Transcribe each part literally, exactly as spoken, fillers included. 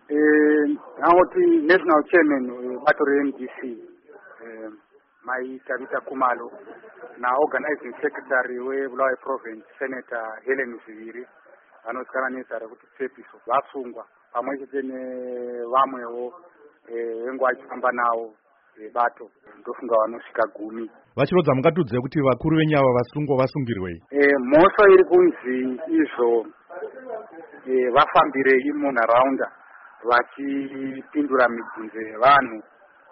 Nangoti National Chairman bato re-M D C Mai Tabita Kumalo na Organizing Secretary we-Bulawayo Province Senator Helen Msiviri anosikana nesara kuti Tsepiso vasungwa pamwe chete nevamwewo venguva vachifamba nawo bato ndofunga vanosvika gumi. Vachirodza mukatudze kuti vakuru venyava vasungwa vasungirwei? Mhosva iri kunzi izvo vafambirei munharaunda vachipindura mibvunzo yevanhu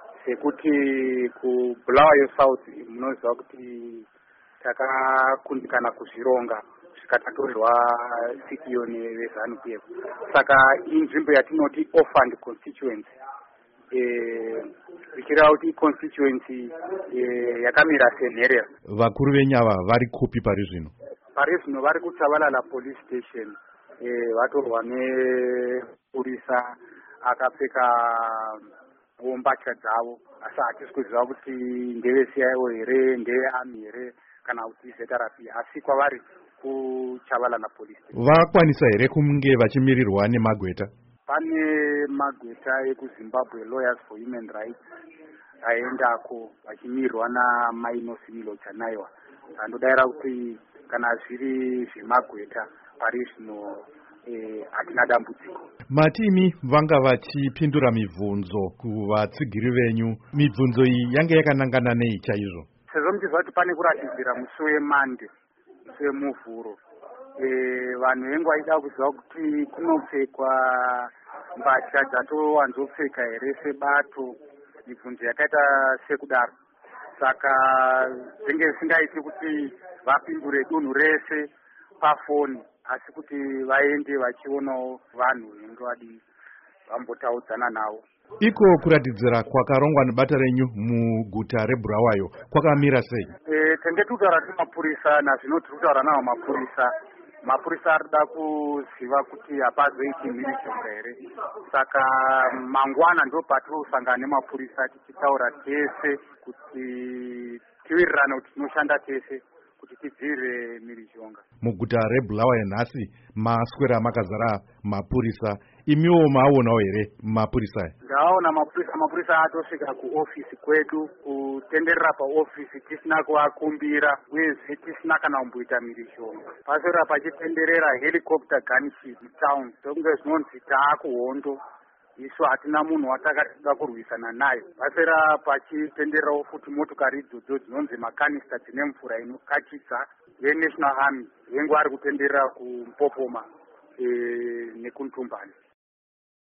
sekuti kuBulawayo South munoziva kuti takakundikana kuzvironga zvikatatorerwa sitiyo nevezanu P F. Saka inzvimbo yatinoti orphaned constituency. Zvichireva kuti constituency yakamira senherera. Vakuru venyava vari kupi pari zvino? Pari zvino vari kuTsavalala police station. Vatorwa nepurisa akapfeka mbatya dzavo asi hatisi kuziva kuti ndeve C I O here, ndeve army here kana kuti Z R P, asi kwavari kuTsavalala police station. Vakwanisa here kunge vachimirirwa nemagweta? Pane magweta ekuZimbabwe Lawyers for Human Rights aendako vachimirirwa naMaino Similo Chanaiwa. Andodaira kuti kana zviri zvemagweta pari zvino hatina dambudziko. Matimi vanga vachipindura mibvunzo kuvatsigiri venyu, mibvunzo iyi yange yakanangana nei chaizvo? Sezvo muchiziva kuti pane kuratidzira musi weMande, musi wemuvhuro, vanhu vengu vaida kuziva kuti kunopfekwa mbatya dzatowanzopfeka here sebato, mibvunzo yakaita sekudaro. Saka zvinge zvisingaiti kuti vapindure dunhu rese pafoni, asi kuti vaende vachionawo vanhu venguvadi vambotaudzana navo. Iko kuratidzira kwakarongwa nebata renyu muguta reBulawayo kwakamira sei? E, tenge tutaura nemapurisa nazvino tiri kutaura navo mapurisa. Mapurisa arida kuziva kuti hapazoiti mhirizhonga here. Saka mangwana ndo patiri kusangana nemapurisa tichitaura tese kuti tiwirirane kuti tinoshanda tese kuti tidzivirire mhirizhonga. Muguta reBulawayo nhasi maswera makazara mapurisa, imiwo maaonawo here mapurisa aya? Ndaona mapurisa, mapurisa atosvika kuofisi kwedu kutenderera paofisi tisina kuvakumbira uyezve tisina kana kumboita mhirizhonga. Paswera pachitenderera helicopter gunship mutown songe zvinonzi taakuhondo, isu hatina munhu watakada kurwisana naye. Paswera pachitendererawo futi motokari idzodzo dzinonzi makanista dzine mvura inokachidza veNational Army vengu vari kutenderera kuMpopoma e, nekuntumbani.